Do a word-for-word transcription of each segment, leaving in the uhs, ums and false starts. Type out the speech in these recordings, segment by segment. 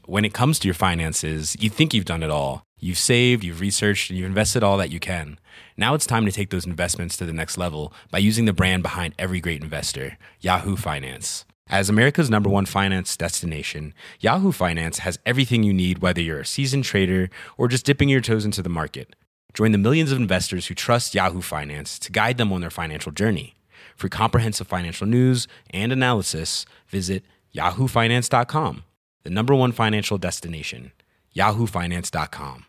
when it comes to your finances, you think you've done it all. You've saved, you've researched, and you've invested all that you can. Now it's time to take those investments to the next level by using the brand behind every great investor, Yahoo Finance. As America's number one finance destination, Yahoo Finance has everything you need, whether you're a seasoned trader or just dipping your toes into the market. Join the millions of investors who trust Yahoo Finance to guide them on their financial journey. For comprehensive financial news and analysis, visit yahoo finance dot com, the number one financial destination, yahoo finance dot com.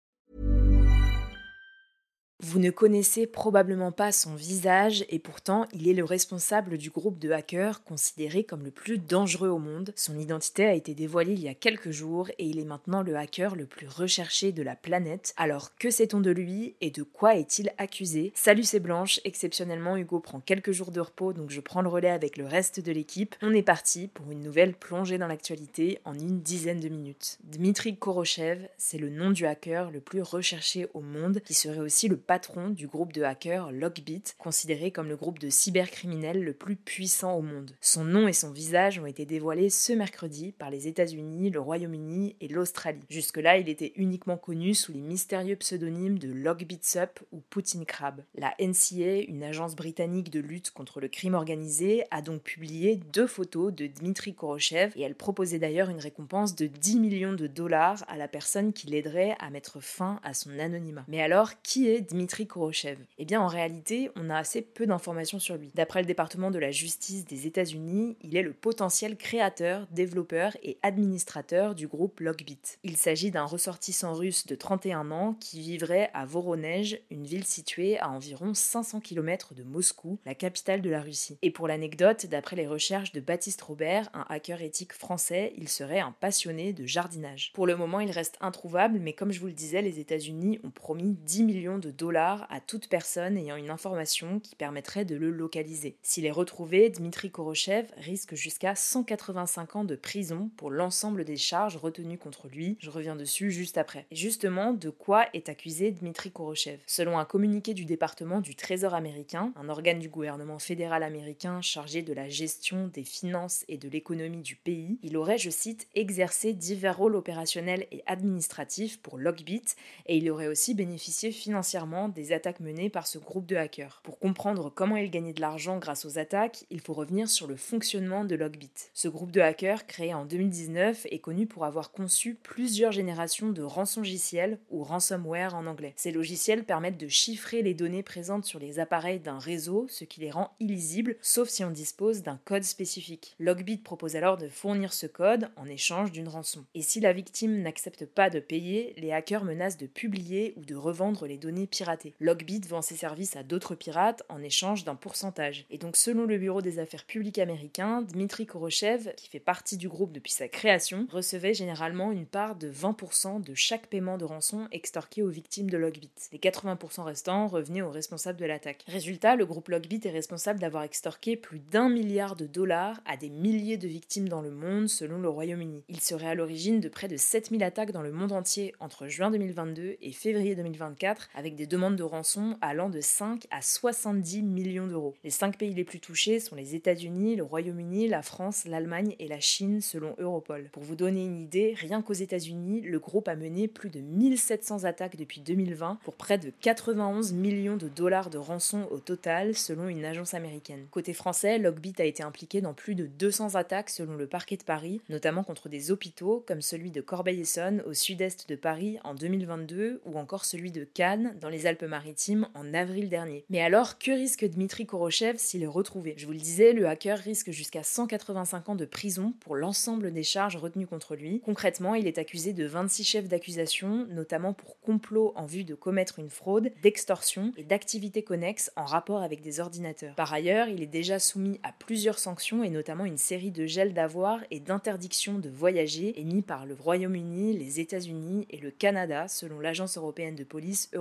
Vous ne connaissez probablement pas son visage et pourtant il est le responsable du groupe de hackers considéré comme le plus dangereux au monde. Son identité a été dévoilée il y a quelques jours et il est maintenant le hacker le plus recherché de la planète. Alors que sait-on de lui et de quoi est-il accusé ? Salut, c'est Blanche. Exceptionnellement, Hugo prend quelques jours de repos, donc je prends le relais avec le reste de l'équipe. On est parti pour une nouvelle plongée dans l'actualité en une dizaine de minutes. Dmitri Khorochev, c'est le nom du hacker le plus recherché au monde, qui serait aussi le patron du groupe de hackers Lockbit, considéré comme le groupe de cybercriminels le plus puissant au monde. Son nom et son visage ont été dévoilés ce mercredi par les États-Unis, le Royaume-Uni et l'Australie. Jusque-là, il était uniquement connu sous les mystérieux pseudonymes de Lockbit Sup ou Putin Crab. La N C A, une agence britannique de lutte contre le crime organisé, a donc publié deux photos de Dmitri Khorochev et elle proposait d'ailleurs une récompense de dix millions de dollars à la personne qui l'aiderait à mettre fin à son anonymat. Mais alors, qui est Dmitri Dmitri Khorochev ? Eh bien, en réalité, on a assez peu d'informations sur lui. D'après le département de la justice des États-Unis, il est le potentiel créateur, développeur et administrateur du groupe Lockbit. Il s'agit d'un ressortissant russe de trente et un ans qui vivrait à Voronej, une ville située à environ cinq cents kilomètres de Moscou, la capitale de la Russie. Et pour l'anecdote, d'après les recherches de Baptiste Robert, un hacker éthique français, il serait un passionné de jardinage. Pour le moment, il reste introuvable, mais comme je vous le disais, les États-Unis ont promis dix millions de dollars à toute personne ayant une information qui permettrait de le localiser. S'il est retrouvé, Dmitri Khorochev risque jusqu'à cent quatre-vingt-cinq ans de prison pour l'ensemble des charges retenues contre lui. Je reviens dessus juste après. Et justement, de quoi est accusé Dmitri Khorochev ? Selon un communiqué du département du Trésor américain, un organe du gouvernement fédéral américain chargé de la gestion des finances et de l'économie du pays, il aurait, je cite, exercé divers rôles opérationnels et administratifs pour Lockbit et il aurait aussi bénéficié financièrement des attaques menées par ce groupe de hackers. Pour comprendre comment il gagnait de l'argent grâce aux attaques, il faut revenir sur le fonctionnement de Lockbit. Ce groupe de hackers, créé en deux mille dix-neuf, est connu pour avoir conçu plusieurs générations de rançongiciels, ou ransomware en anglais. Ces logiciels permettent de chiffrer les données présentes sur les appareils d'un réseau, ce qui les rend illisibles, sauf si on dispose d'un code spécifique. Lockbit propose alors de fournir ce code en échange d'une rançon. Et si la victime n'accepte pas de payer, les hackers menacent de publier ou de revendre les données piratées. Lockbit vend ses services à d'autres pirates en échange d'un pourcentage. Et donc selon le Bureau des affaires publiques américain, Dmitri Khorochev, qui fait partie du groupe depuis sa création, recevait généralement une part de vingt pour cent de chaque paiement de rançon extorqué aux victimes de Lockbit. Les quatre-vingts pour cent restants revenaient aux responsables de l'attaque. Résultat, le groupe Lockbit est responsable d'avoir extorqué plus d'un milliard de dollars à des milliers de victimes dans le monde selon le Royaume-Uni. Il serait à l'origine de près de sept mille attaques dans le monde entier entre juin deux mille vingt-deux et février deux mille vingt-quatre avec des demandes de rançon allant de cinq à soixante-dix millions d'euros. Les cinq pays les plus touchés sont les États-Unis, le Royaume-Uni, la France, l'Allemagne et la Chine selon Europol. Pour vous donner une idée, rien qu'aux États-Unis, le groupe a mené plus de mille sept cents attaques depuis deux mille vingt pour près de quatre-vingt-onze millions de dollars de rançon au total selon une agence américaine. Côté français, Lockbit a été impliqué dans plus de deux cents attaques selon le parquet de Paris, notamment contre des hôpitaux comme celui de Corbeil-Essonnes au sud-est de Paris en deux mille vingt-deux ou encore celui de Cannes dans les Alpes-Maritimes en avril dernier. Mais alors, que risque Dmitri Khorochev s'il est retrouvé ? Je vous le disais, le hacker risque jusqu'à cent quatre-vingt-cinq ans de prison pour l'ensemble des charges retenues contre lui. Concrètement, il est accusé de vingt-six chefs d'accusation, notamment pour complot en vue de commettre une fraude, d'extorsion et d'activités connexes en rapport avec des ordinateurs. Par ailleurs, il est déjà soumis à plusieurs sanctions et notamment une série de gels d'avoirs et d'interdictions de voyager émis par le Royaume-Uni, les États-Unis et le Canada selon l'agence européenne de police Europol.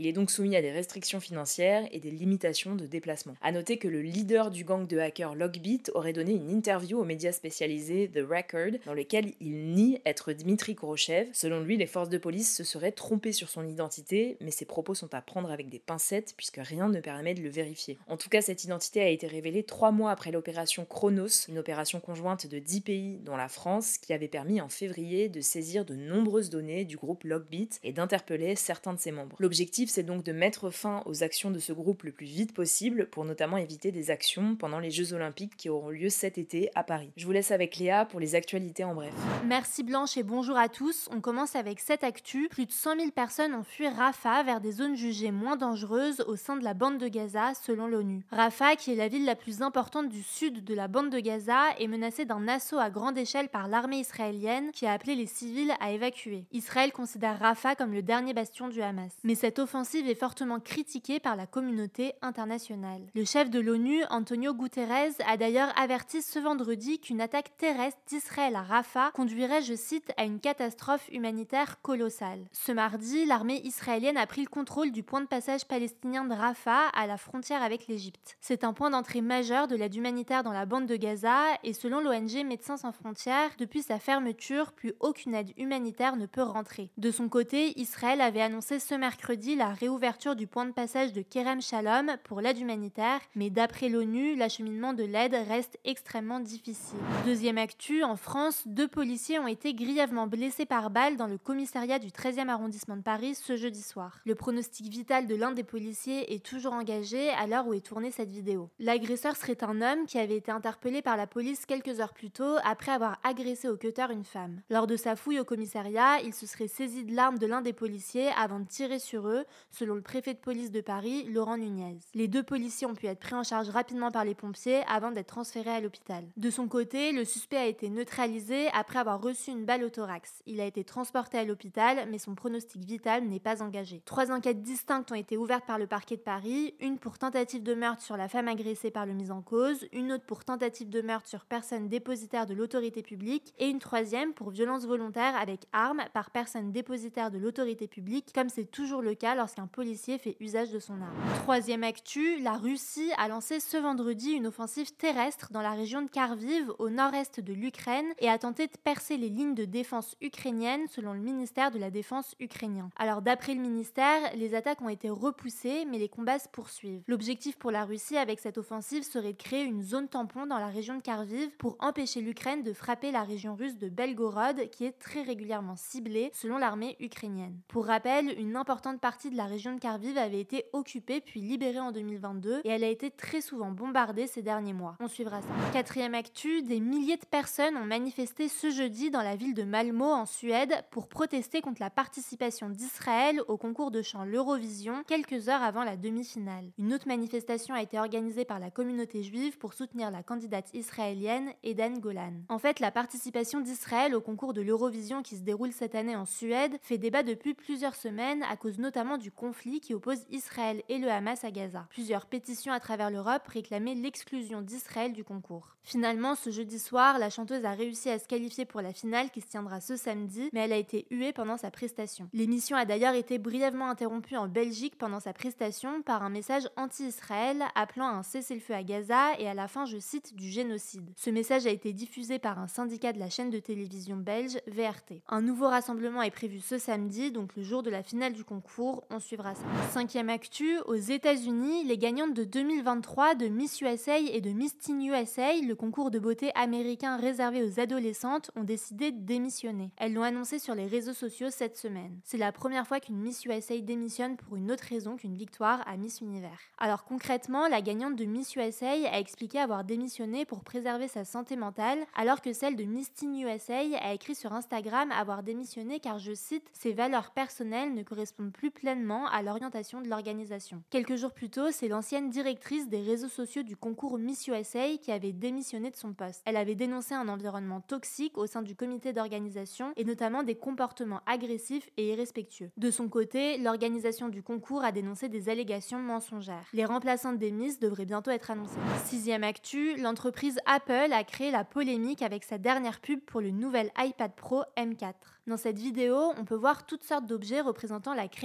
Il est donc soumis à des restrictions financières et des limitations de déplacement. A noter que le leader du gang de hackers Lockbit aurait donné une interview aux médias spécialisés The Record dans lequel il nie être Dmitry Gorochev. Selon lui, les forces de police se seraient trompées sur son identité, mais ses propos sont à prendre avec des pincettes puisque rien ne permet de le vérifier. En tout cas, cette identité a été révélée trois mois après l'opération Chronos, une opération conjointe de dix pays dont la France, qui avait permis en février de saisir de nombreuses données du groupe Lockbit et d'interpeller certains de ses membres. L'objectif, c'est donc de mettre fin aux actions de ce groupe le plus vite possible pour notamment éviter des actions pendant les Jeux Olympiques qui auront lieu cet été à Paris. Je vous laisse avec Léa pour les actualités en bref. Merci Blanche et bonjour à tous. On commence avec cette actu. Plus de cent mille personnes ont fui Rafah vers des zones jugées moins dangereuses au sein de la bande de Gaza, selon l'ONU. Rafah, qui est la ville la plus importante du sud de la bande de Gaza, est menacée d'un assaut à grande échelle par l'armée israélienne qui a appelé les civils à évacuer. Israël considère Rafah comme le dernier bastion du Hamas. Mais cette offensive est fortement critiquée par la communauté internationale. Le chef de l'ONU, Antonio Guterres, a d'ailleurs averti ce vendredi qu'une attaque terrestre d'Israël à Rafah conduirait, je cite, à une catastrophe humanitaire colossale. Ce mardi, l'armée israélienne a pris le contrôle du point de passage palestinien de Rafah à la frontière avec l'Égypte. C'est un point d'entrée majeur de l'aide humanitaire dans la bande de Gaza et selon l'O N G Médecins sans frontières, depuis sa fermeture, plus aucune aide humanitaire ne peut rentrer. De son côté, Israël avait annoncé ce mercredi la réouverture du point de passage de Kerem Shalom pour l'aide humanitaire, mais d'après l'ONU, l'acheminement de l'aide reste extrêmement difficile. Deuxième actu, en France, deux policiers ont été grièvement blessés par balle dans le commissariat du treizième arrondissement de Paris ce jeudi soir. Le pronostic vital de l'un des policiers est toujours engagé à l'heure où est tournée cette vidéo. L'agresseur serait un homme qui avait été interpellé par la police quelques heures plus tôt après avoir agressé au cutter une femme. Lors de sa fouille au commissariat, il se serait saisi de l'arme de l'un des policiers avant de tirer sur eux, selon le préfet de police de Paris, Laurent Nunez. Les deux policiers ont pu être pris en charge rapidement par les pompiers avant d'être transférés à l'hôpital. De son côté, le suspect a été neutralisé après avoir reçu une balle au thorax. Il a été transporté à l'hôpital, mais son pronostic vital n'est pas engagé. Trois enquêtes distinctes ont été ouvertes par le parquet de Paris, une pour tentative de meurtre sur la femme agressée par le mis en cause, une autre pour tentative de meurtre sur personne dépositaire de l'autorité publique et une troisième pour violence volontaire avec arme par personne dépositaire de l'autorité publique, comme c'est toujours le cas lorsqu'un policier fait usage de son arme. Troisième actu, la Russie a lancé ce vendredi une offensive terrestre dans la région de Kharkiv, au nord-est de l'Ukraine, et a tenté de percer les lignes de défense ukrainiennes selon le ministère de la Défense ukrainien. Alors d'après le ministère, les attaques ont été repoussées, mais les combats se poursuivent. L'objectif pour la Russie avec cette offensive serait de créer une zone tampon dans la région de Kharkiv pour empêcher l'Ukraine de frapper la région russe de Belgorod, qui est très régulièrement ciblée selon l'armée ukrainienne. Pour rappel, une importante partie de la région de Kharkiv avait été occupée puis libérée en deux mille vingt-deux et elle a été très souvent bombardée ces derniers mois. On suivra ça. Quatrième actu, des milliers de personnes ont manifesté ce jeudi dans la ville de Malmö en Suède pour protester contre la participation d'Israël au concours de chant l'Eurovision quelques heures avant la demi-finale. Une autre manifestation a été organisée par la communauté juive pour soutenir la candidate israélienne Eden Golan. En fait, la participation d'Israël au concours de l'Eurovision qui se déroule cette année en Suède fait débat depuis plusieurs semaines à cause notamment du conflit qui oppose Israël et le Hamas à Gaza. Plusieurs pétitions à travers l'Europe réclamaient l'exclusion d'Israël du concours. Finalement, ce jeudi soir, la chanteuse a réussi à se qualifier pour la finale qui se tiendra ce samedi, mais elle a été huée pendant sa prestation. L'émission a d'ailleurs été brièvement interrompue en Belgique pendant sa prestation par un message anti-Israël appelant à un cessez-le-feu à Gaza et à la fin, je cite, du génocide. Ce message a été diffusé par un syndicat de la chaîne de télévision belge V R T. Un nouveau rassemblement est prévu ce samedi, donc le jour de la finale du concours, on suivra ça. Cinquième actu, aux États-Unis, les gagnantes de deux mille vingt-trois de Miss U S A et de Miss Teen U S A, le concours de beauté américain réservé aux adolescentes, ont décidé de démissionner. Elles l'ont annoncé sur les réseaux sociaux cette semaine. C'est la première fois qu'une Miss U S A démissionne pour une autre raison qu'une victoire à Miss Univers. Alors concrètement, la gagnante de Miss U S A a expliqué avoir démissionné pour préserver sa santé mentale, alors que celle de Miss Teen U S A a écrit sur Instagram avoir démissionné car, je cite, ses valeurs personnelles ne correspondent plus pleinement à l'orientation de l'organisation. Quelques jours plus tôt, c'est l'ancienne directrice des réseaux sociaux du concours Miss U S A qui avait démissionné de son poste. Elle avait dénoncé un environnement toxique au sein du comité d'organisation et notamment des comportements agressifs et irrespectueux. De son côté, l'organisation du concours a dénoncé des allégations mensongères. Les remplaçantes des Miss devraient bientôt être annoncées. Sixième actu, l'entreprise Apple a créé la polémique avec sa dernière pub pour le nouvel iPad Pro M quatre. Dans cette vidéo, on peut voir toutes sortes d'objets représentant la créativité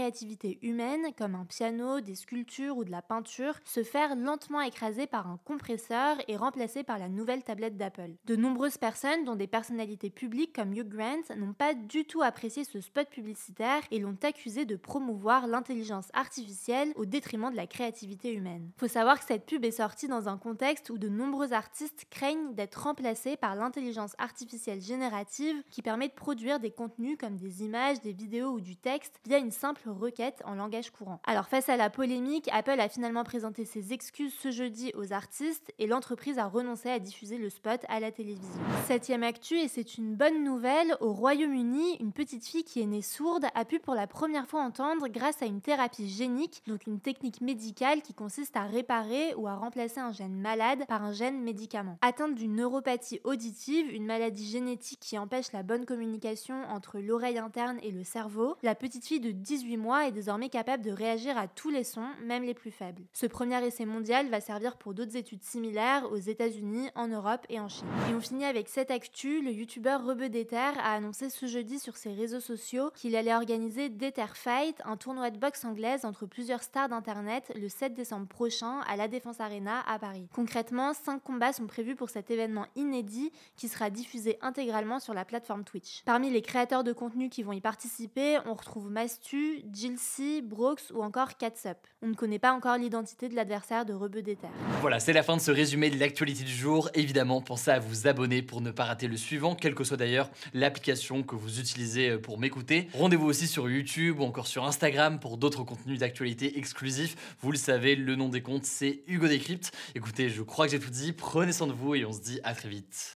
activités humaines comme un piano, des sculptures ou de la peinture se faire lentement écraser par un compresseur et remplacé par la nouvelle tablette d'Apple. De nombreuses personnes, dont des personnalités publiques comme Hugh Grant, n'ont pas du tout apprécié ce spot publicitaire et l'ont accusé de promouvoir l'intelligence artificielle au détriment de la créativité humaine. Faut savoir que cette pub est sortie dans un contexte où de nombreux artistes craignent d'être remplacés par l'intelligence artificielle générative qui permet de produire des contenus comme des images, des vidéos ou du texte via une simple requête en langage courant. Alors face à la polémique, Apple a finalement présenté ses excuses ce jeudi aux artistes et l'entreprise a renoncé à diffuser le spot à la télévision. Septième actu, et c'est une bonne nouvelle, au Royaume-Uni, une petite fille qui est née sourde a pu pour la première fois entendre grâce à une thérapie génique, donc une technique médicale qui consiste à réparer ou à remplacer un gène malade par un gène médicament. Atteinte d'une neuropathie auditive, une maladie génétique qui empêche la bonne communication entre l'oreille interne et le cerveau, la petite fille de dix-huit mois est désormais capable de réagir à tous les sons, même les plus faibles. Ce premier essai mondial va servir pour d'autres études similaires aux États-Unis, en Europe et en Chine. Et on finit avec cette actu, le youtubeur Rebeu d'Ether a annoncé ce jeudi sur ses réseaux sociaux qu'il allait organiser d'Ether Fight, un tournoi de boxe anglaise entre plusieurs stars d'internet le sept décembre prochain à la Défense Arena à Paris. Concrètement, cinq combats sont prévus pour cet événement inédit qui sera diffusé intégralement sur la plateforme Twitch. Parmi les créateurs de contenu qui vont y participer, on retrouve Mastu, Jilcy, Brooks ou encore Catsup. On ne connaît pas encore l'identité de l'adversaire de Rebeu d'Ether. Voilà, c'est la fin de ce résumé de l'actualité du jour. Évidemment, pensez à vous abonner pour ne pas rater le suivant, quelle que soit d'ailleurs l'application que vous utilisez pour m'écouter. Rendez-vous aussi sur YouTube ou encore sur Instagram pour d'autres contenus d'actualité exclusifs. Vous le savez, le nom des comptes, c'est Hugo Décrypte. Écoutez, je crois que j'ai tout dit. Prenez soin de vous et on se dit à très vite.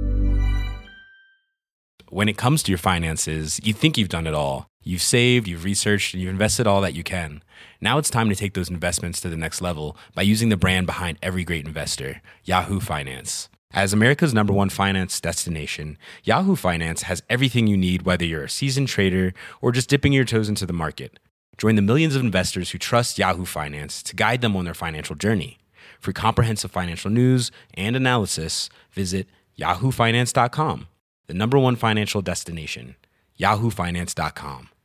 When it comes to your finances, you think you've done it all. You've saved, you've researched, and you've invested all that you can. Now it's time to take those investments to the next level by using the brand behind every great investor, Yahoo Finance. As America's number one finance destination, Yahoo Finance has everything you need, whether you're a seasoned trader or just dipping your toes into the market. Join the millions of investors who trust Yahoo Finance to guide them on their financial journey. For comprehensive financial news and analysis, visit yahoo finance dot com. The number one financial destination, yahoo finance dot com.